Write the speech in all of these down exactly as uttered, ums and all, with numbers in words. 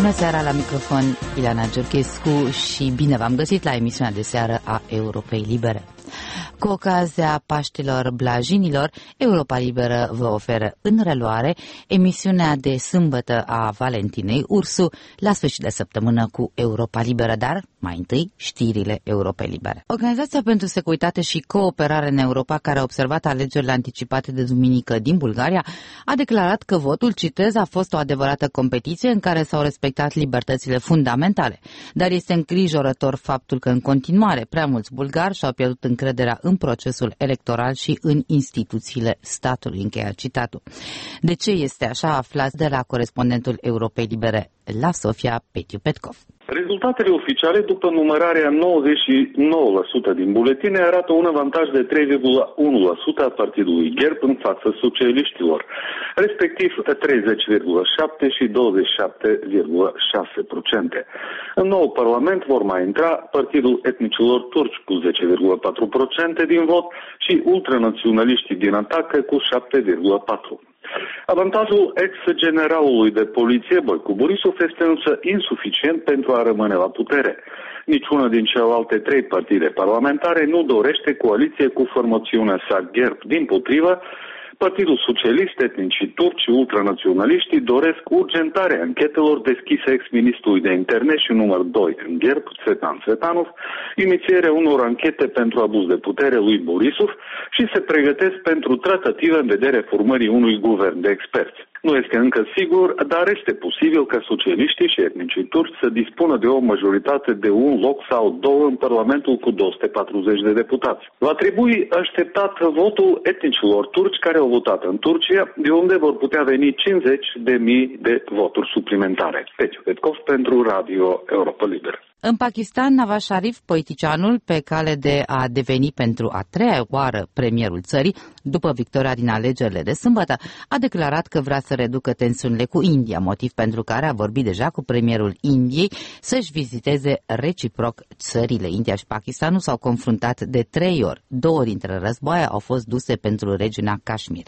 Bună seara, la microfon Ileana Georgescu și bine v-am găsit la emisiunea de seară a Europei Libere. Cu ocazia Paștilor Blajinilor, Europa Liberă vă oferă în reluare emisiunea de sâmbătă a Valentinei Ursu la sfârșit de săptămână cu Europa Liberă, dar mai întâi știrile Europei Libere. Organizația pentru Securitate și Cooperare în Europa, care a observat alegerile anticipate de duminică din Bulgaria, a declarat că votul, citez, a fost o adevărată competiție în care s-au respectat libertățile fundamentale, dar este îngrijorător faptul că în continuare prea mulți bulgari și-au pierdut încrederea în procesul electoral și în instituțiile statului, încheia citatul. De ce este așa, aflați de la corespondentul Europei Libere la Sofia, Petiu Petkov. Rezultatele oficiale, după numărarea nouăzeci și nouă la sută din buletine, arată un avantaj de trei virgulă unu la sută a partidului GERB în fața socialiștilor, respectiv treizeci virgulă șapte la sută și douăzeci și șapte virgulă șase la sută. În nou parlament vor mai intra Partidul Etnicilor Turci cu zece virgulă patru la sută din vot și ultranaționaliștii din Atacă cu șapte virgulă patru la sută. Avantajul ex-generalului de poliție, Boicu Borisov, este însă insuficient pentru a rămâne la putere. Niciuna din celelalte trei partide parlamentare nu dorește coaliție cu formațiunea sa GERB. Dimpotrivă, Partidul Socialist, etnicii turci și ultranaționaliștii doresc urgentarea anchetelor deschise ex-ministrului de interne și număr doi în GERB, Țvetan Țvetanov, inițierea unor anchete pentru abuz de putere lui Borisov și se pregătesc pentru tratative în vederea formării unui guvern de experți. Nu este încă sigur, dar este posibil ca socialiștii și etnicii turci să dispună de o majoritate de un loc sau două în Parlamentul cu două sute patruzeci de deputați. Va trebui așteptat votul etnicilor turci care au votat în Turcia, de unde vor putea veni cincizeci de mii de voturi suplimentare. Petiu Petkov pentru Radio Europa Liberă. În Pakistan, Nawaz Sharif, politicianul pe cale de a deveni pentru a treia oară premierul țării, după victoria din alegerile de sâmbătă, a declarat că vrea să reducă tensiunile cu India, motiv pentru care a vorbit deja cu premierul Indiei să-și viziteze reciproc țările. India și Pakistanul s-au confruntat de trei ori. Două dintre războaie au fost duse pentru regiunea Kashmir.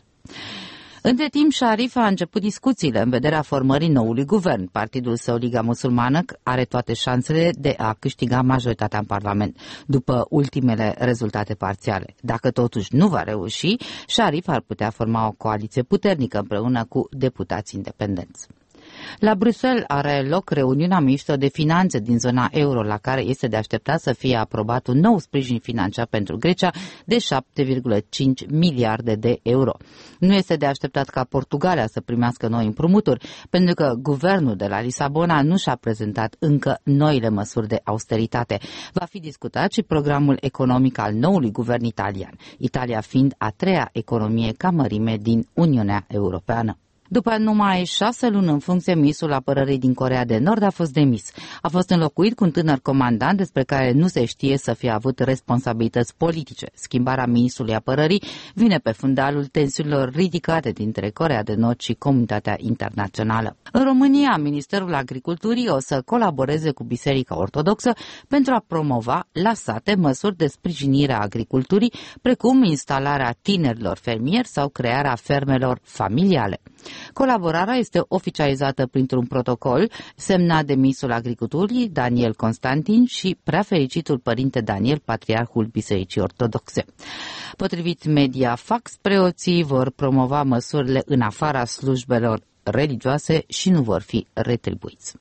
Între timp, Sharif a început discuțiile în vederea formării noului guvern. Partidul său, Liga Musulmană, are toate șansele de a câștiga majoritatea în Parlament, după ultimele rezultate parțiale. Dacă totuși nu va reuși, Sharif ar putea forma o coaliție puternică împreună cu deputați independenți. La Bruxelles are loc reuniunea mixtă de finanțe din zona euro, la care este de așteptat să fie aprobat un nou sprijin financiar pentru Grecia de șapte virgulă cinci miliarde de euro. Nu este de așteptat ca Portugalia să primească noi împrumuturi, pentru că guvernul de la Lisabona nu și-a prezentat încă noile măsuri de austeritate. Va fi discutat și programul economic al noului guvern italian, Italia fiind a treia economie ca mărime din Uniunea Europeană. După numai șase luni în funcție, ministrul apărării din Coreea de Nord a fost demis. A fost înlocuit cu un tânăr comandant despre care nu se știe să fie avut responsabilități politice. Schimbarea ministrului apărării vine pe fundalul tensiunilor ridicate dintre Coreea de Nord și comunitatea internațională. În România, Ministerul Agriculturii o să colaboreze cu Biserica Ortodoxă pentru a promova la sate măsuri de sprijinire a agriculturii, precum instalarea tinerilor fermieri sau crearea fermelor familiale. Colaborarea este oficializată printr-un protocol semnat de ministrul Agriculturii, Daniel Constantin, și preafericitul părinte Daniel, patriarhul Bisericii Ortodoxe. Potrivit Mediafax, preoții vor promova măsurile în afara slujbelor religioase și nu vor fi retribuiți.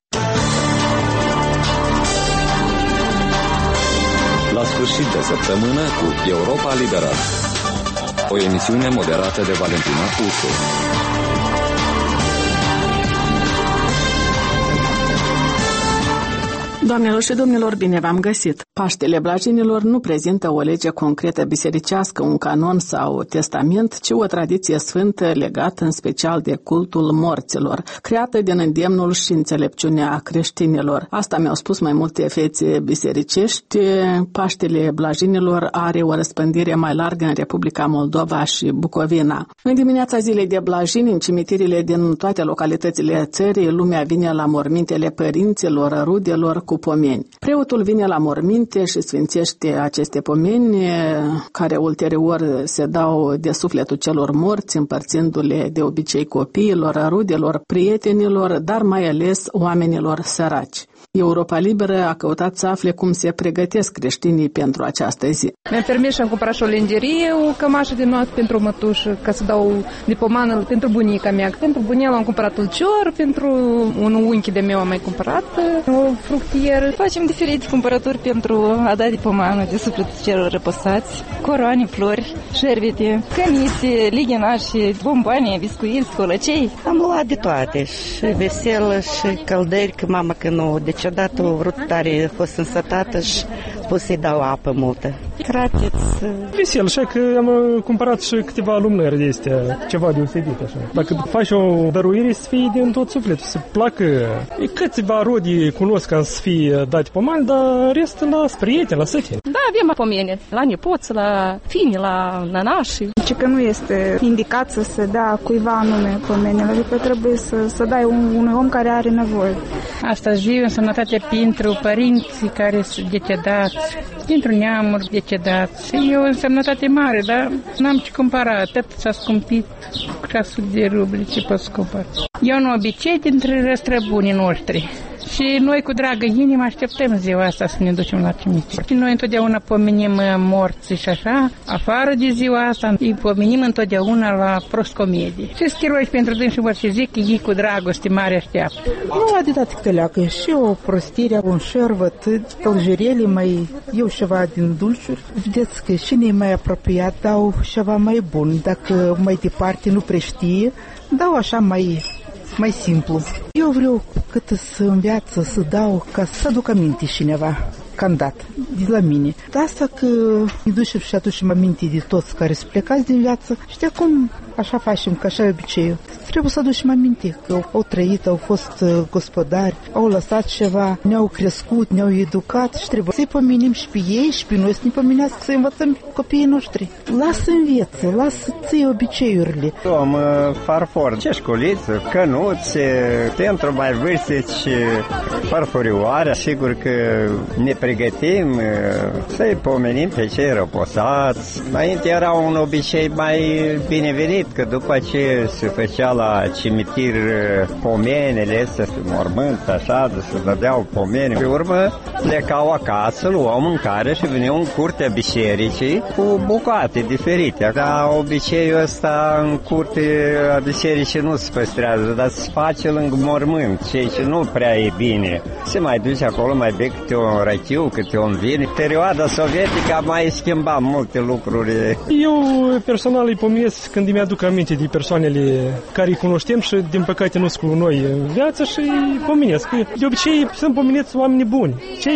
La sfârșit de săptămână cu Europa Liberă. O emisiune moderată de Valentina Ursu. Doamnelor și domnilor, bine v-am găsit! Paștele Blajinilor nu prezintă o lege concretă bisericească, un canon sau testament, ci o tradiție sfântă legată în special de cultul morților, creată din îndemnul și înțelepciunea creștinilor. Asta mi-au spus mai multe fețe bisericești. Paștele Blajinilor are o răspândire mai largă în Republica Moldova și Bucovina. În dimineața zilei de Blajini, în cimitirile din toate localitățile țării, lumea vine la mormintele părinților, rudelor, cu pomeni. Preotul vine la morminte și sfințește aceste pomeni, care ulterior se dau de sufletul celor morți, împărțindu-le de obicei copiilor, rudelor, prietenilor, dar mai ales oamenilor săraci. Europa Liberă a căutat să afle cum se pregătesc creștinii pentru această zi. Mi-am permis și am cumpărat și o lenjerie, o cămașă de noapte pentru o mătușă, ca să dau de pomană pentru bunica mea. Pentru bunica am cumpărat ulcior, pentru un unchi de meu am mai cumpărat o fructieră. Facem diferite cumpărături pentru a da de pomană de sufletul celor răposați, coroane, flori, șervete, cămise, lighenași, bomboane, biscuiți, colăcei. Am luat de toate, și veselă, și căldări, că mama că nu, deci odată a vrut tare, a fost însătată și pot să-i dau apă multă. Crateți. Vesel, așa că am cumpărat și câteva lumânări de astea, ceva deosebit, așa. Dacă faci o dăruire, să fie din tot sufletul, să placă. Câțiva rodi cunosc ca să fie date pomani, dar restul la prieteni, la săteni. Da, avem pomeni, la nepoți, la fini, la nănași. Zice că nu este indicat să se dea cuiva anume pomenile, adică trebuie să, să dai un, unui om care are nevoie. Astăzi viu în sănătate pentru părinții care sunt decedați, pentru neamuri decedați. E o însemnătate mare, dar n-am ce cumpăra, atât s-a scumpit șase sute de rubli, ce pot să cumpăr. E un obicei dintre răstrăbunii noștri. Și noi cu dragă inimă așteptăm ziua asta să ne ducem la cimitir. Și noi întotdeauna pomenim morții și așa, afară de ziua asta, îi pomenim întotdeauna la prostcomedie. Și schiroși pentru dâns și vor și zic că ei cu dragoste mare așteaptă. Nu adidat că leacă și o prostire, un șervăt, tăljerele mai, eu ceva din dulciuri. Vedeți că cine e mai apropiat dau ceva mai bun. Dacă mai departe nu prea știe, dau așa mai... mai simplu. Eu vreau cât să în viață să dau ca să aduc aminte cineva că am dat de la mine. De asta că îi ducem și aducem aminte de toți care sunt plecați din viață și de acum așa facem, că așa e obiceiul. Trebuie să aducem aminte că au trăit, au fost gospodari, au lăsat ceva, ne-au crescut, ne-au educat și trebuie să-i pomenim și pe ei și pe noi să ne pomenească, să învățăm copiii noștri. Lasă în viață, lasă-ți obiceiurile. Am farfor, ceșculiță, cănuți, pentru mai vârstici, farfurioare. Sigur că ne pregătim să-i pomenim pe cei răposați. Înainte era un obicei mai binevenit, că după ce se făcea la cimitir pomenele astea, mormânt, așa, se dădeau pomeni. Pe urmă plecau acasă, luau mâncare și veneau în curtea bisericii cu bucate diferite. Dar obiceiul ăsta în curtea bisericii nu se păstrează, dar se face lângă mormânt, ceea ce nu prea e bine. Se mai duce acolo, mai bei câte un răchiu, câte un vin. Perioada sovietică a mai schimbat multe lucruri. Eu personal îi pomenesc când îmi aduc aminte de persoanele care îi cunoștem și din păcate nu sunt cu noi în viață și îi pomenesc. De obicei sunt pomeneți oameni buni. Cei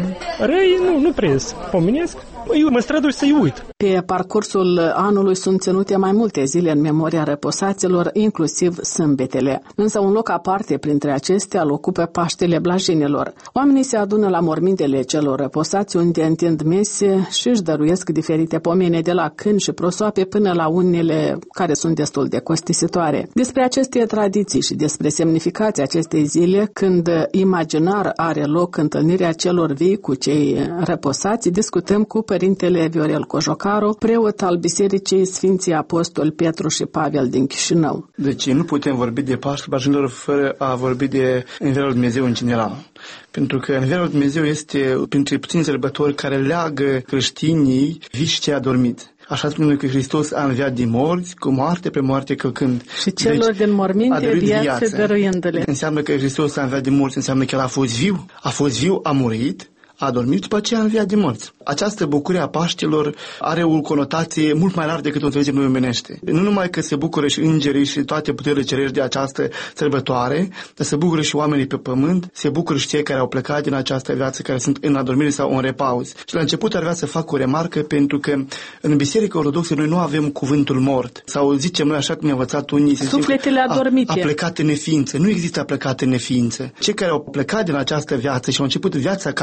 răi nu, nu prea pomenesc. Eu mă strădui să-i uit. Pe parcursul anului sunt ținute mai multe zile în memoria răposaților, inclusiv sâmbetele. Însă un loc aparte printre acestea îl ocupă Paștele Blajinilor. Oamenii se adună la mormintele celor răposați, unde întind mese și își dăruiesc diferite pomene, de la câini și prosoape până la unele care sunt destul de costisitoare. Despre aceste tradiții și despre semnificația acestei zile, când imaginar are loc întâlnirea celor vii cu cei răposați, discutăm cu Părintele Viorel Cojocaru, preot al Bisericii Sfinții Apostoli Petru și Pavel din Chișinău. Deci nu putem vorbi de Paștele Blajinilor fără a vorbi de Învierea lui Dumnezeu în general. Pentru că Învierea lui Dumnezeu este printre puțini sărbători care leagă creștinii vii și cei adormiți. Așa spunem că Hristos a înviat din morți, cu moarte pe moarte călcând. Și celor deci, din morminte viață dăruindu-le. Înseamnă că Hristos a înviat din morți, înseamnă că El a fost viu. A fost viu, a murit, a dormit, după aceea a înviat din morți. Această bucurie a Paștilor are o conotație mult mai largă decât o înțelegem noi omenește. Nu numai că se bucură și îngerii și toate puterile cerești de această sărbătoare, dar se bucură și oamenii pe pământ, se bucură și cei care au plecat din această viață, care sunt în adormire sau în repaus. Și la început ar vrea să fac o remarcă, pentru că în Biserica Ortodoxă noi nu avem cuvântul mort. Sau zicem noi, așa cum ne-a învățat unii, sufletele adormite. A, a plecat în neființă. Nu există a plecat în neființă. Cei care au plecat din această viață și au început viața ca atare,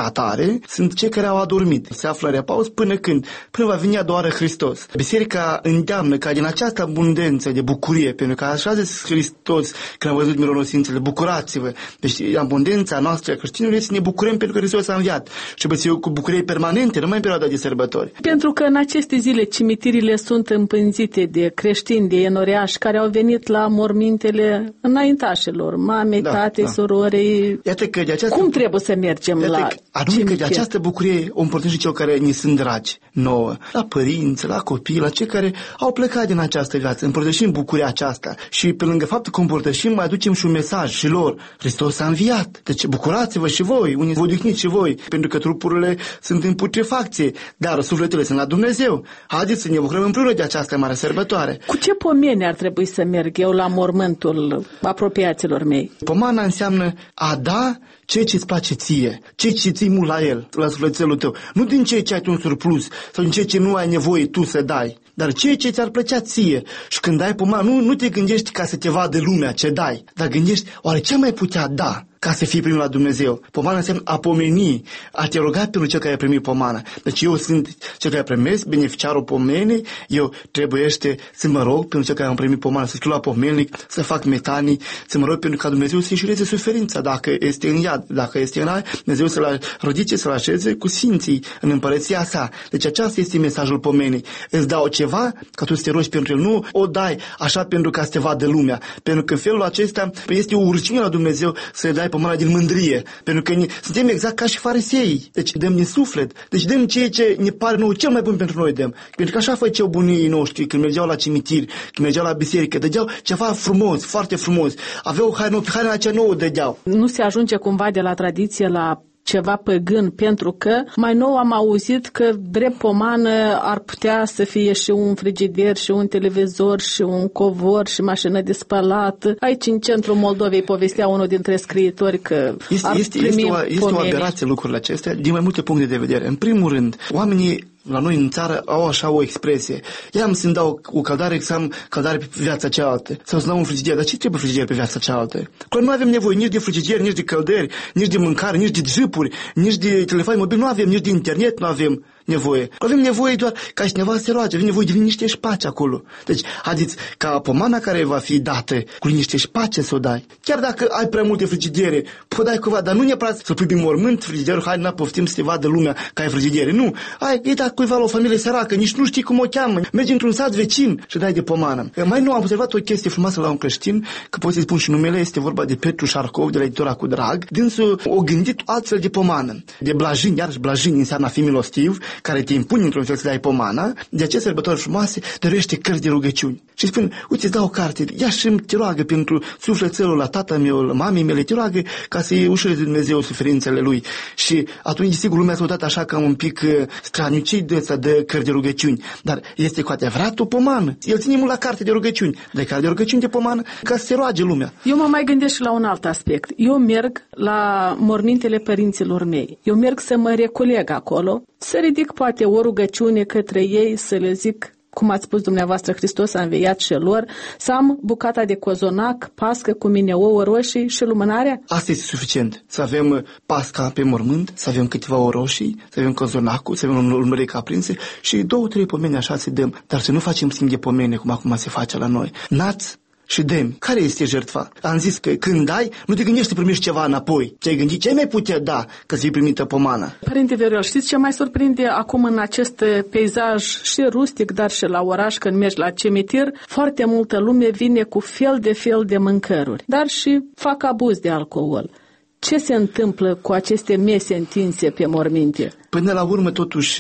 mare sunt cei care au adormit. Se află în repaus până când? Până va veni a doua oară Hristos. Biserica îndeamnă ca din această abundență de bucurie, pentru că așa a zis Hristos când a văzut mironosințele, bucurați-vă. Deci abundența noastră a creștinilor este să ne bucurăm pentru că Hristos a înviat. Și trebuie să fie cu bucurie permanente, numai în perioada de sărbători. Pentru că în aceste zile cimitirile sunt împânzite de creștini, de enoriași care au venit la mormintele înaintașilor, mamei, da, tatei, da. Surorii. Iată că de această... Cum trebuie să mergem Iată la anume că de această bucurie o împărtășim celor care ni sunt dragi nouă, la părinți, la copii, la cei care au plecat din această viață. Împărtășim bucuria aceasta și pe lângă faptul că împărtășim, mai aducem și un mesaj și lor. Hristos a înviat. Deci bucurați-vă și voi, unii vă odihniți și voi, pentru că trupurile sunt în putrefacție, dar sufletele sunt la Dumnezeu. Haideți să ne bucurăm împreună de această mare sărbătoare. Cu ce pomeni ar trebui să merg eu la mormântul apropiaților mei? Pomana înseamnă a da ceea ce îți place ție, ceea ce ții mult la el, la sufletelul tău. Nu din ceea ce ai tu un surplus sau din ceea ce nu ai nevoie tu să dai, dar ceea ce ți-ar plăcea ție. Și când dai pomană, nu, nu te gândești ca să te vadă lumea ce dai, dar gândești, oare ce mai putea da ca să fii primul la Dumnezeu? Pomana înseamnă a pomeni, a te ruga pentru cel care a primit pomana. Deci eu sunt cel care primesc, beneficiarul pomenii, eu trebuiește să mă rog pentru cel care am primit pomana, să scriu la pomelnic, să fac metanii, să mă rog pentru ca Dumnezeu să înșureze suferința, dacă este în iad, dacă este în rai, Dumnezeu să-l ridice, să-l așeze cu sfinții în împărăția sa. Deci aceasta este mesajul pomenii. Îți dau ceva ca tu să te rogi pentru el, nu o dai așa pentru ca să te vadă lumea, pentru că în felul acesta este o urgime la Dumnezeu să dai pomana din mândrie, pentru că ne, suntem exact ca și fariseii. Deci dăm din suflet. Deci dăm ceea ce ne pare nouă cel mai bun pentru noi dăm. Pentru că așa făceau bunii noștri când mergeau la cimitir, când mergeau la biserică, dădeau ceva frumos, foarte frumos. Aveau haina, haina cea nouă dădeau. Nu se ajunge cumva de la tradiție la ceva păgân, pentru că mai nou am auzit că drept pomană ar putea să fie și un frigider, și un televizor, și un covor, și mașină de spălat. Aici, în centrul Moldovei, povestea unul dintre scriitori că este, ar este, primi este, o, este o aberație lucrurile acestea din mai multe puncte de vedere. În primul rând, oamenii la noi în țară au așa o expresie. Ia să-mi dau o căldare, să am căldare pe viața cealaltă. Sau să dau un frigider. Dar ce trebuie frigider pe viața cealaltă? Că nu avem nevoie nici de frigider, nici de căldări, nici de mâncare, nici de jipuri, nici de telefon mobil. Nu avem nici de internet, nu avem nevoie. Avem nevoie doar ca cineva să se roage. Avem nevoie de liniște și pace acolo. Deci, haideți, ca pomana care va fi dată cu liniște și pace să o dai. Chiar dacă ai prea multe frigidere, poți dai cuva, dar nu neapărat să pui pe mormânt frigiderul, hai, n-a poftim să te vadă lumea că ai frigidere. Nu, ai, îi da cuiva la o familie săracă, nici nu știi cum o cheamă. Mergi într-un sat vecin și dai de pomană. Mai nou am observat o chestie frumoasă la un creștin, că pot să-i spun și numele, este vorba de Petru Șarcov, de la editura Cu Drag. Dânsul o gândit altfel de pomană. De blajin, iarăși blajin înseamnă a fi milostiv, care te impune într-un fel să dai pomana, de aceste sărbători frumoase dăruiește cărți de rugăciuni. Și spune, uite, îți dau o carte, ia și te roagă pentru sufletelul la tata meu, la mamei mele, te roagă ca să-i ușureze Dumnezeu suferințele lui. Și atunci, sigur, lumea s-a uitat așa ca un pic uh, straniu, ce de ăsta de cărți de rugăciuni. Dar este cu adevărat o pomană. El ține mult la carte de rugăciuni, de carte de rugăciuni de pomană, ca să se roage lumea. Eu mă mai gândesc și la un alt aspect. Eu merg la mormintele părinților mei. Eu merg să mă recoleg acolo, să ridic poate o rugăciune către ei, să le zic, cum ați spus dumneavoastră, Hristos a înviat și lor, să am bucata de cozonac, pască cu mine, ouă roșii și lumânarea? Asta este suficient. Să avem pasca pe mormânt, să avem câteva ouă roșii, să avem cozonacul, să avem un lumânăric aprinse și două, trei pomene așa să dăm. Dar să nu facem schimb de pomene, cum acum se face la noi. Nați și dăm. Care este jertfa? Am zis că când dai, nu te gândești să primești ceva înapoi. Ce ai gândit? Ce ai mai putea da ca să fii primită pomana? Părinte Viorel, știți ce mai surprinde acum în acest peisaj și rustic, dar și la oraș, când mergi la cimitir? Foarte multă lume vine cu fel de fel de mâncăruri, dar și fac abuz de alcool. Ce se întâmplă cu aceste mese întinse pe morminte? Până la urmă, totuși,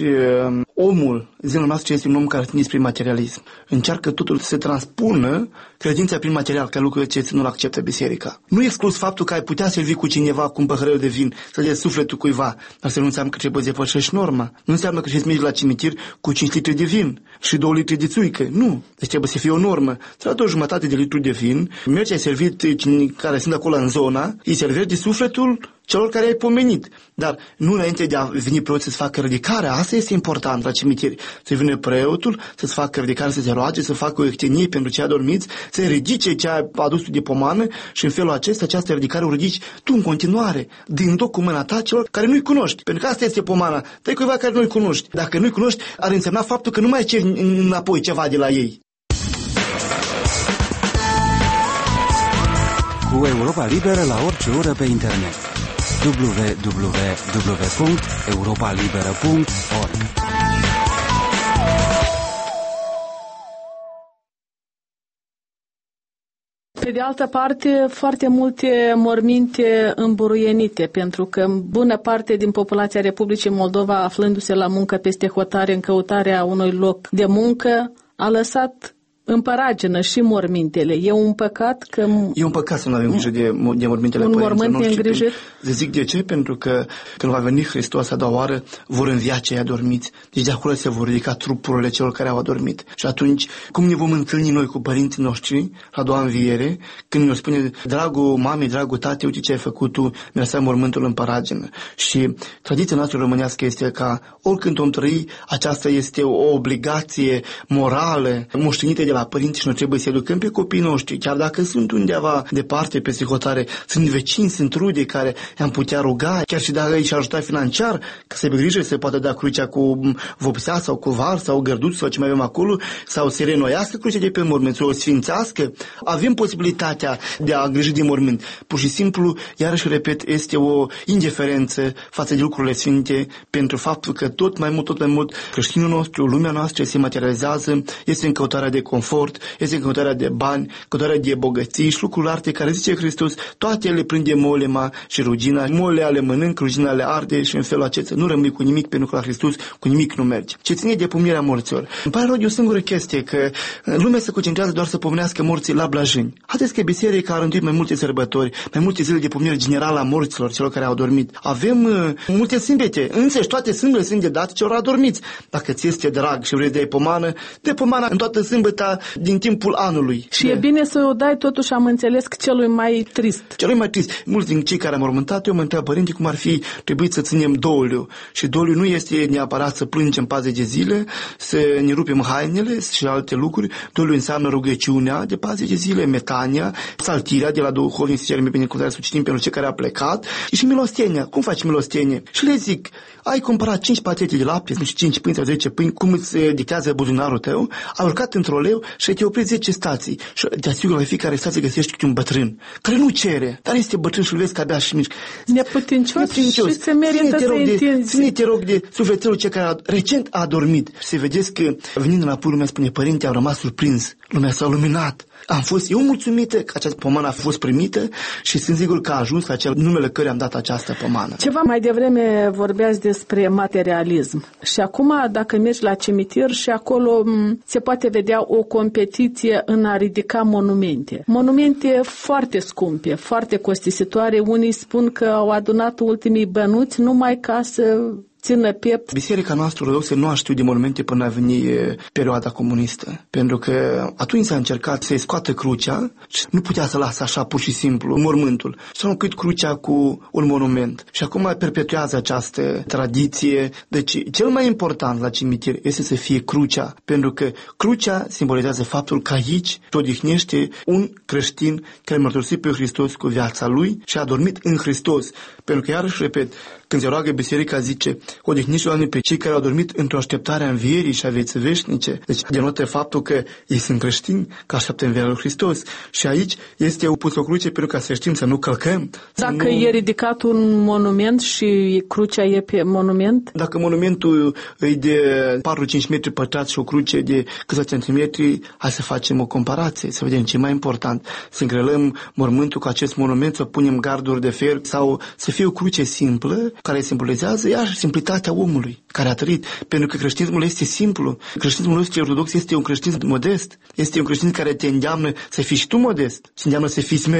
omul, zilele noastre, este un om care ține prin materialism. Încearcă totul să se transpună credința prin material, ca lucruri ce nu-l acceptă biserica. Nu exclus faptul că ai putea servi cu cineva cu un păhărel de vin, să dea sufletul cuiva, dar să nu înseamnă că trebuie să depășești norma. Nu înseamnă că trebuie să mergi la cimitir cu cinci litri de vin și două litri de țuică. Nu. Deci trebuie să fie o normă. Trebuie o jumătate de litru de vin, mergi, ai servit cine care sunt acolo în zona, îi servești de sufletul celor care ai pomenit. Dar nu înainte de a veni preotul să facă ridicarea, asta este important la cimitir. Să vină preotul, să-ți facă ridicare, să se roage, să facă o ectenie pentru cei adormiți, să ridice ce a adus tu de pomană și în felul acesta, această ridicare o ridici tu în continuare, dând-o cu mâna ta celor care nu-i cunoști. Pentru că asta este pomana. Dă-i cuiva care nu-i cunoști. Dacă nu-i cunoști, ar însemna faptul că nu mai ceri înapoi ceva de la ei. Cu Europa Liberă la orice oră pe internet. w w w punct europa liberă punct org. Pe de altă parte, foarte multe morminte îmburuienite, pentru că bună parte din populația Republicii Moldova, aflându-se la muncă peste hotare în căutarea unui loc de muncă, a lăsat în paragină și mormintele. E un păcat că... E un păcat să nu avem grijă de, de mormintele un părinților mormânt neîngrijit. Zic de ce? Pentru că când va veni Hristos a doua oară, vor învia cei adormiți. Deci de acolo se vor ridica trupurile celor care au adormit. Și atunci, cum ne vom întâlni noi cu părinții noștri la a doua înviere, când ne spune, dragul mami, dragul tate, uite ce ai făcut tu, mi-a lăsat mormântul în paragină. Și tradiția noastră românească este ca oricând om trăi, aceasta este o obligație morală, moștenită de la părinți și noi trebuie să educăm pe copiii noștri, chiar dacă sunt undeva departe peste hotare, sunt vecini, sunt rude care i-am putea ruga, chiar și dacă îi ajuta financiar, că să aibă grijă să se poată da crucea cu vopsea sau cu var sau gărduț sau ce mai avem acolo, sau să renoiască crucea de pe mormânt, să o sfințească. Avem posibilitatea de a îngriji de mormânt. Pur și simplu, iarăși repet, este o indiferență față de lucrurile sfinte, pentru faptul că tot mai mult, tot mai mult creștinul nostru, lumea noastră se materializează, este în căutarea de confort, este în căutarea de bani, căutarea de bogății și lucruri arte care zice Hristos, toate le prinde molema și rugina, molele le mănânc, rugina le arde și în felul acesta nu rămâi cu nimic, pentru că la Hristos cu nimic nu merge. Ce ține de pomirea morților. Îmi pare rău de o singură chestie, că lumea se concentrează doar să pomenească morții la blajini. Haideți că biserica a rânduit mai multe sărbători, mai multe zile de pomire generală a morților, celor care au dormit. Avem uh, multe sâmbete, însăși toate sâmbele sunt de dat celor adormiți. Dacă ți este drag și vrei de ai pomană, de pomana în toată sâmbăta din timpul anului. Și de... e bine să o dai, totuși am înțeles, celui mai trist. Celui mai trist. Mulți din cei care am mormântat, eu mă întreb părinții cum ar fi trebuit să ținem doliu. Și doliu nu este neapărat să plângem paze de zile, să ne rupem hainele și alte lucruri. Doliu înseamnă rugăciunea de paze de zile, metania, saltirea de la duhovnic, să cerem binecuvântarea, să citim pentru cei care a plecat, și milostenia. Cum faci milostenie? Și le zic, ai cumpărat cinci pachete de lapte, nu știu, cinci pâini sau zece pâini, cum îți dictează buzunarul tău, ai urcat într-o leu și te oprești zece stații. Și te asigur la fiecare stație găsești câte un bătrân, care nu cere, dar este bătrân și îl vezi că abia și mici. Neputincios și se merită să întinzi. Ține-te rog de sufletelul cel care a, recent a adormit. Și să vedeți că, venind înapoi, lumea spune, părinte, am rămas surprins, lumea s-a luminat. Am fost eu mulțumită că această pomană a fost primită și sunt sigur că a ajuns la acel numele care am dat această pomană. Ceva mai devreme vorbeați despre materialism. Și acum, dacă mergi la cimitir și acolo se poate vedea o competiție în a ridica monumente. Monumente foarte scumpe, foarte costisitoare. Unii spun că au adunat ultimii bănuți numai ca să țină piept. Biserica noastră ortodoxă nu a știut de monumente până a venit perioada comunistă, pentru că atunci s-a încercat să-i scoată crucea și nu putea să lasă așa pur și simplu mormântul. S-a înlocuit crucea cu un monument și acum perpetuează această tradiție. Deci cel mai important la cimitir este să fie crucea, pentru că crucea simbolizează faptul că aici te odihnește un creștin care a mărturisit pe Hristos cu viața lui și a dormit în Hristos. Pentru că, iarăși repet, când se roagă biserica, zice, odihniți, Doamne, pe cei care au dormit într-o așteptare a învierii și a vieții veșnice. Deci denotă faptul că ei sunt creștini, că așteaptă învierea lui Hristos. Și aici este pus o cruce pentru ca să știm să nu călcăm. Dacă nu... e ridicat un monument și crucea e pe monument? Dacă monumentul e de patru-cinci metri pătrați și o cruce de câțiva centimetri, hai să facem o comparație, să vedem ce e mai important. Să îngrelăm mormântul cu acest monument, să punem garduri de fer sau să fie o cruce simplă, care simbolizează iar simplitatea omului care a trăit. Pentru că creștinismul este simplu. Creștinismul nostru ortodox este un creștinism modest. Este un creștinism care te îndeamnă să fii și tu modest. Te îndeamnă să fii smerit.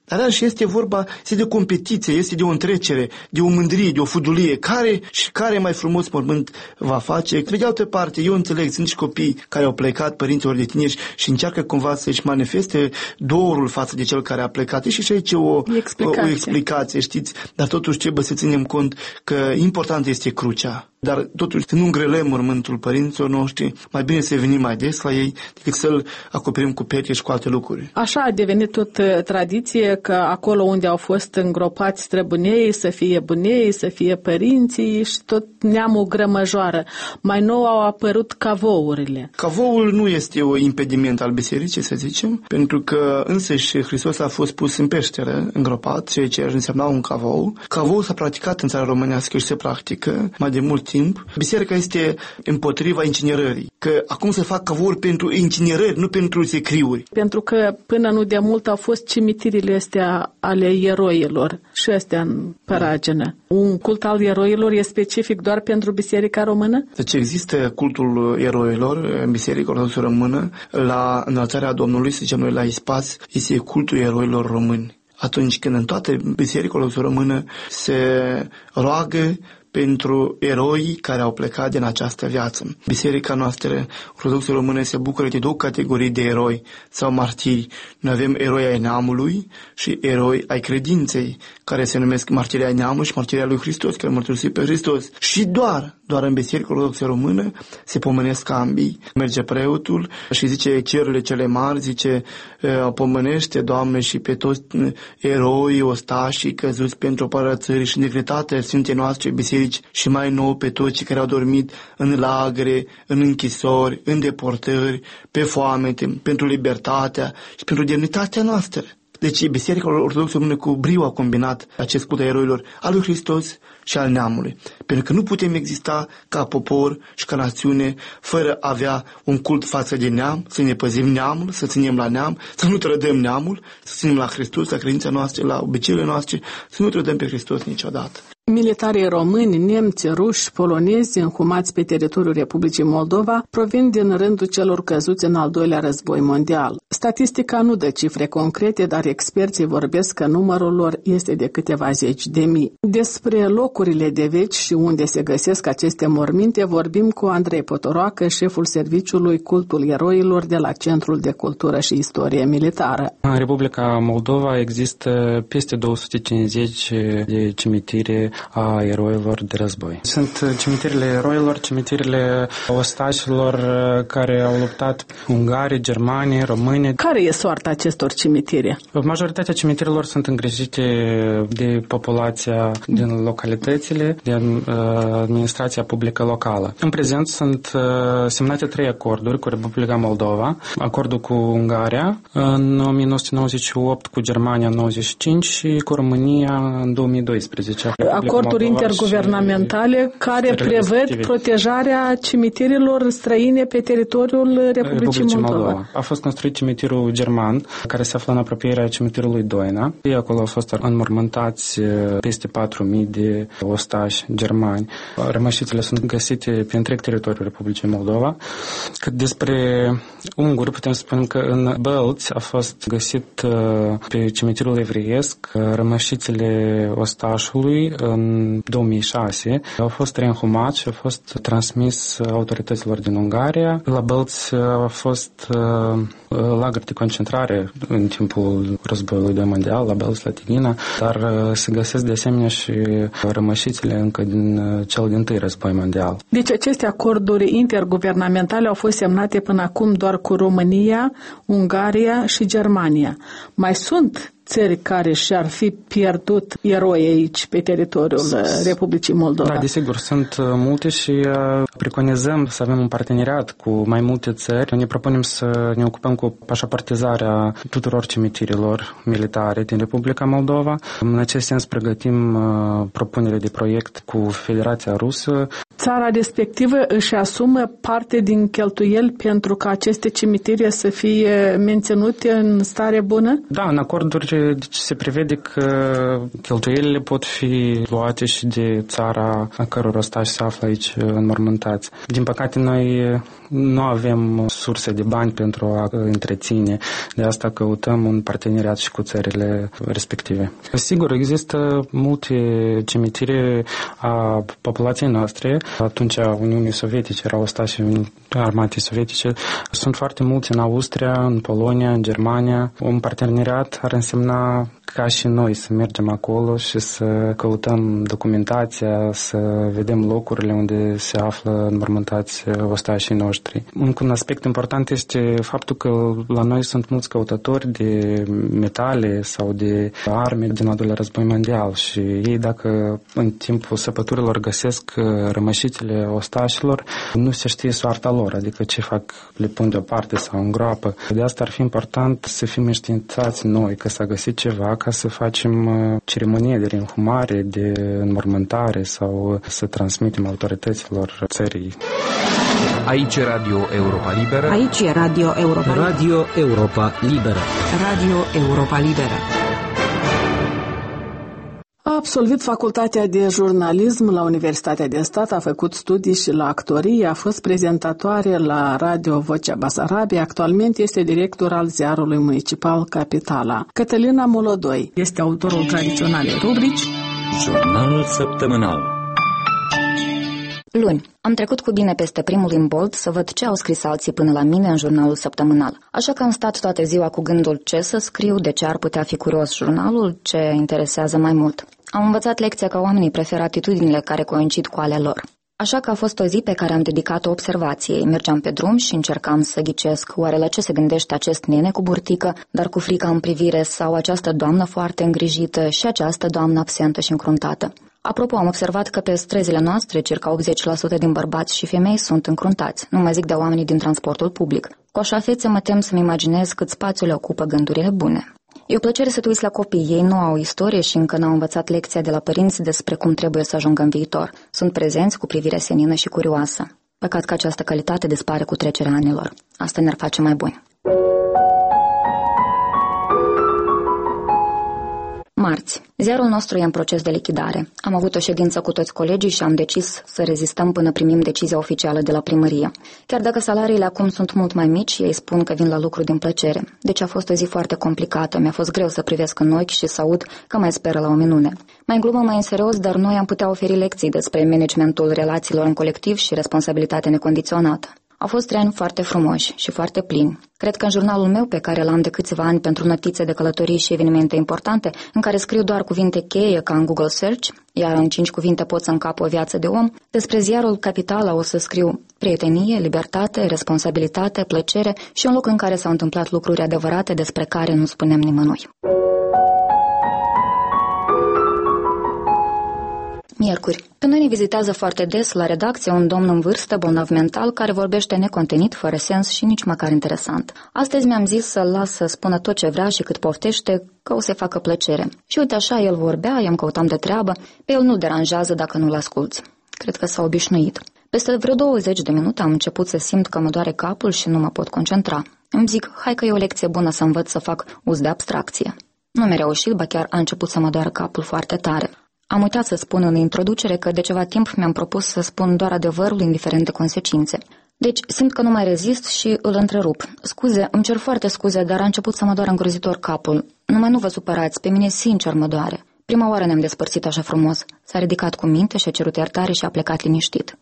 Dar și este vorba, este de o competiție, este de o întrecere, de o mândrie, de o fudulie. Care și care mai frumos mormânt va face? Pe de altă parte, eu înțeleg, sunt și copii care au plecat, părinților de tineri, și încearcă cumva să-și manifeste dorul față de cel care a plecat. E și aici o explicație. o, o explicație, știți? Dar totuși trebuie să ținem cont că important este crucea. Dar totuși să nu îngrelăm mormântul părinților noștri, mai bine să venim mai des la ei decât să-l acoperim cu pereche și cu alte lucruri. Așa a devenit tot tradiție că acolo unde au fost îngropați străbunei să fie bunei, să fie părinții și tot neamul grămăjoară. Mai nou au apărut cavourile. Cavoul nu este un impediment al bisericii, să zicem, pentru că însăși Hristos a fost pus în peșteră, îngropat, ceea ce însemna un cavou. Cavoul s-a practicat în țara românească și se practică mai de mult timp. Biserica este împotriva incinerării, că acum se fac cavouri pentru incinerări, nu pentru secriuri. Pentru că până nu de mult au fost cimitirile astea ale eroilor și astea în Paragenă. Un cult al eroilor e specific doar pentru Biserica Română? Deci există cultul eroilor în Biserica Ortodoxă Română. La înălțarea Domnului, să zicem noi, la Ispas, este cultul eroilor români. Atunci când în toată Biserica Ortodoxă Română se roagă pentru eroii care au plecat din această viață. Biserica noastră Ortodoxă Română se bucură de două categorii de eroi sau martiri. Noi avem eroi ai neamului și eroi ai credinței, care se numesc martirii ai neamului și martirii ai lui Hristos, care mărturisit pe Hristos. Și doar, doar în Biserica Ortodoxă Română se pomenesc ambii. Merge preotul și zice cerurile cele mari, zice pomenește, Doamne, și pe toți eroii, ostașii căzuți pentru apărarea țării și integritatea Sfintei noastre biserici, și mai nou pe toți cei care au dormit în lagăre, în închisori, în deportări, pe foamete, pentru libertatea și pentru demnitatea noastră. Deci Biserica Ortodoxă Română cu brio a combinat acest cult al eroilor al lui Hristos și al neamului. Pentru că nu putem exista ca popor și ca națiune fără a avea un cult față de neam, să ne păzim neamul, să ținem la neam, să nu trădăm neamul, să ținem la Hristos, la credința noastră, la obiceiurile noastre, să nu trădăm pe Hristos niciodată. Militarii români, nemți, ruși, polonezi înhumați pe teritoriul Republicii Moldova provin din rândul celor căzuți în al doilea război mondial. Statistica nu dă cifre concrete, dar experții vorbesc că numărul lor este de câteva zeci de mii. Despre locurile de veci și unde se găsesc aceste morminte vorbim cu Andrei Potoroacă, șeful serviciului Cultul Eroilor de la Centrul de Cultură și Istorie Militară. În Republica Moldova există peste două sute cincizeci de cimitire a eroilor de război. Sunt cimitirile eroilor, cimitirile ostașilor care au luptat Ungarii, Germanii, Români. Care e soarta acestor cimitire? Majoritatea cimitirilor sunt îngrijite de populația din localitățile, de administrația publică locală. În prezent sunt semnate trei acorduri cu Republica Moldova. Acordul cu Ungaria în o mie nouă sute nouăzeci și opt, cu Germania în nouăzeci și cinci și cu România în două mii doisprezece. Acorduri interguvernamentale care prevăd protejarea cimitirilor străine pe teritoriul Republicii Moldova. Moldova. A fost construit cimitirul german, care se află în apropierea cimitirului Doina. Acolo au fost înmormântați peste patru mii de ostași germani. Rămășițele sunt găsite pe întreg teritoriul Republicii Moldova. Cât despre unguri, putem spune că în Bălți a fost găsit pe cimitirul evreiesc rămășițele ostașului în două mii șase. Au fost reînhumați și au fost transmis autorităților din Ungaria. La Bălți a fost uh, lagăr de concentrare în timpul războiului doi mondial, la Bălți, la Tighina, dar uh, se găsesc de asemenea și rămășițele încă din uh, cel dintâi război mondial. Deci aceste acorduri interguvernamentale au fost semnate până acum doar cu România, Ungaria și Germania. Mai sunt țări care și-ar fi pierdut eroi aici pe teritoriul Republicii Moldova? Da, desigur, sunt multe și preconizăm să avem un parteneriat cu mai multe țări. Ne propunem să ne ocupăm cu pașaportizarea tuturor cimitirilor militare din Republica Moldova. În acest sens pregătim propunere de proiect cu Federația Rusă. Țara respectivă își asumă parte din cheltuieli pentru ca aceste cimitire să fie menținute în stare bună? Da, în acorduri deci, se prevede că cheltuielile pot fi luate și de țara a căror ostași se află aici înmormântați. Din păcate, noi nu avem surse de bani pentru a întreține, de asta căutăm un parteneriat și cu țările respective. Sigur, există multe cimitire a populației noastre. Atunci Uniunii Sovietice erau ostași armatei sovietice. Sunt foarte mulți în Austria, în Polonia, în Germania. Un parteneriat ar însemna ca și noi să mergem acolo și să căutăm documentația, să vedem locurile unde se află înmormântați ostașii noștri. Un aspect important este faptul că la noi sunt mulți căutători de metale sau de arme din al doilea război mondial și ei, dacă în timpul săpăturilor găsesc rămășițele ostașilor, nu se știe soarta lor, adică ce fac, le pun deoparte sau în groapă. De asta ar fi important să fim înștiințați noi că s-a găsit ceva, ca să facem ceremonie de reînhumare, de înmormântare sau să transmitem autorităților țării. Aici e Radio Europa Liberă. Aici e Radio Europa Liberă. Radio Europa Liberă. Radio Europa Liberă. A absolvit facultatea de jurnalism la Universitatea de Stat, a făcut studii și la actorie, a fost prezentatoare la Radio Vocea Basarabia, actualmente este director al ziarului municipal Capitala. Cătălina Molodoi este autorul tradiționalei rubrici Jurnalul săptămânal. Luni, am trecut cu bine peste primul imbold să văd ce au scris alții până la mine în jurnalul săptămânal. Așa că am stat toată ziua cu gândul ce să scriu, de ce ar putea fi curios jurnalul, ce interesează mai mult. Am învățat lecția că oamenii preferă atitudinile care coincid cu ale lor. Așa că a fost o zi pe care am dedicat-o observației. Mergeam pe drum și încercam să ghicesc oare la ce se gândește acest nene cu burtică, dar cu frica în privire, sau această doamnă foarte îngrijită și această doamnă absentă și încruntată. Apropo, am observat că pe străzile noastre circa optzeci la sută din bărbați și femei sunt încruntați, nu mai zic de oamenii din transportul public. Cu așa fețe mă tem să-mi imaginez cât spațiu le ocupă gândurile bune. E o plăcere să te uiți la copii, ei nu au istorie și încă n-au învățat lecția de la părinți despre cum trebuie să ajungă în viitor. Sunt prezenți cu privire senină și curioasă. Păcat că această calitate dispare cu trecerea anilor. Asta ne-ar face mai buni. Marți. Ziarul nostru e în proces de lichidare. Am avut o ședință cu toți colegii și am decis să rezistăm până primim decizia oficială de la primărie. Chiar dacă salariile acum sunt mult mai mici, ei spun că vin la lucru din plăcere. Deci a fost o zi foarte complicată, mi-a fost greu să privesc în ochi și să aud că mai speră la o minune. Mai în glumă, mai în serios, dar noi am putea oferi lecții despre managementul relațiilor în colectiv și responsabilitate necondiționată. Au fost trei ani foarte frumoși și foarte plini. Cred că în jurnalul meu, pe care l-am de câțiva ani pentru notițe de călătorii și evenimente importante, în care scriu doar cuvinte cheie ca în Google Search, iar în cinci cuvinte pot să încap o viață de om, despre ziarul Capitala o să scriu prietenie, libertate, responsabilitate, plăcere și un loc în care s-au întâmplat lucruri adevărate despre care nu spunem nimănui. Miercuri. Pe noi ne vizitează foarte des la redacție un domn în vârstă, bolnav mental, care vorbește necontenit, fără sens și nici măcar interesant. Astăzi mi-am zis să-l las să spună tot ce vrea și cât poftește, că o să facă plăcere. Și uite așa, el vorbea, i-am căutam de treabă, pe el nu deranjează dacă nu-l asculți. Cred că s-a obișnuit. Peste vreo douăzeci de minute am început să simt că mă doare capul și nu mă pot concentra. Îmi zic, hai că e o lecție bună să învăț să fac uz de abstracție. Nu mi-a reușit, ba chiar a început să mă doară capul foarte tare. Am uitat să spun în introducere că de ceva timp mi-am propus să spun doar adevărul, indiferent de consecințe. Deci simt că nu mai rezist și îl întrerup. Scuze, îmi cer foarte scuze, dar a început să mă doară îngrozitor capul. Numai nu vă supărați, pe mine sincer mă doare. Prima oară ne-am despărțit așa frumos. S-a ridicat cu minte și a cerut iertare și a plecat liniștit.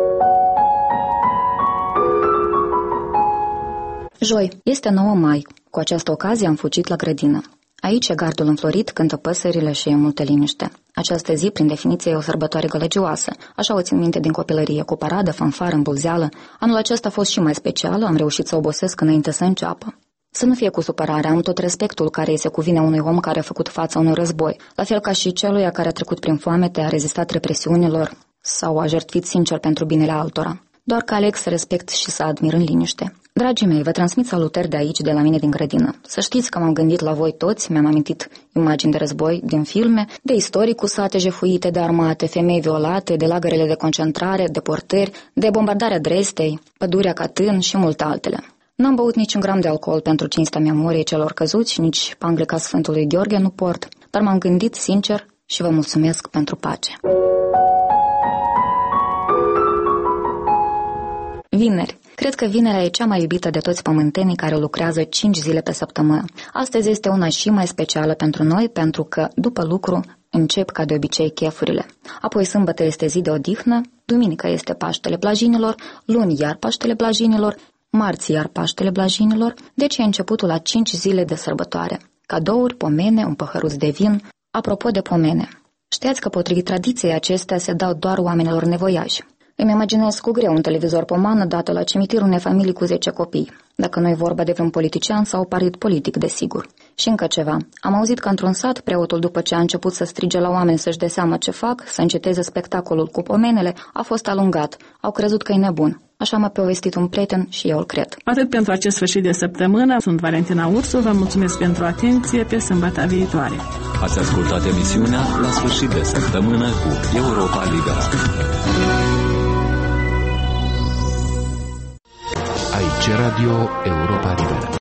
Joi, este nouă mai. Cu această ocazie am fugit la grădină. Aici e gardul înflorit, cântă păsările și e multă liniște. Această zi, prin definiție, e o sărbătoare gălăgioasă. Așa o țin minte din copilărie, cu paradă, fanfară, îmbulzeală. Anul acesta a fost și mai special, am reușit să obosesc înainte să înceapă. Să nu fie cu supărare, am tot respectul care îi se cuvine unui om care a făcut față unui război, la fel ca și celuia care a trecut prin foamete, a rezistat represiunilor sau a jertfit sincer pentru binele altora. Doar că aleg să respect și să admir în liniște. Dragii mei, vă transmit salutări de aici, de la mine din grădină. Să știți că m-am gândit la voi toți, mi-am amintit imagini de război din filme, de istorii cu sate jefuite de armate, femei violate, de lagărele de concentrare, deportări, de bombardarea Dresdei, pădurea Katyn și multe altele. N-am băut niciun gram de alcool pentru cinstea memoriei celor căzuți, nici panglica Sfântului Gheorghe nu port, dar m-am gândit sincer și vă mulțumesc pentru pace. Vineri. Cred că vinerea e cea mai iubită de toți pământenii care lucrează cinci zile pe săptămână. Astăzi este una și mai specială pentru noi, pentru că, după lucru, încep ca de obicei chefurile. Apoi sâmbătă este zi de odihnă, duminică este Paștele Blajinilor, luni iar Paștele Blajinilor, marți iar Paștele Blajinilor, deci e începutul la cinci zile de sărbătoare. Cadouri, pomene, un păhăruț de vin. Apropo de pomene, știați că potrivit tradiției acestea se dau doar oamenilor nevoiași. Îmi imaginez cu greu un televizor pomană dată la cimitir unei familii cu zece copii, dacă nu e vorba de vreun politician sau partid politic, desigur. Și încă ceva. Am auzit că într-un sat, preotul, după ce a început să strige la oameni să-și dea seama ce fac, să înceteze spectacolul cu pomenele, a fost alungat. Au crezut că e nebun. Așa m-a povestit un prieten și eu îl cred. Atât pentru acest sfârșit de săptămână. Sunt Valentina Ursu, vă mulțumesc pentru atenție, pe sâmbătă viitoare. Ați ascultat emisiunea La sfârșit de săptămână cu Europa Liberă. Aici Radio Europa Liberă.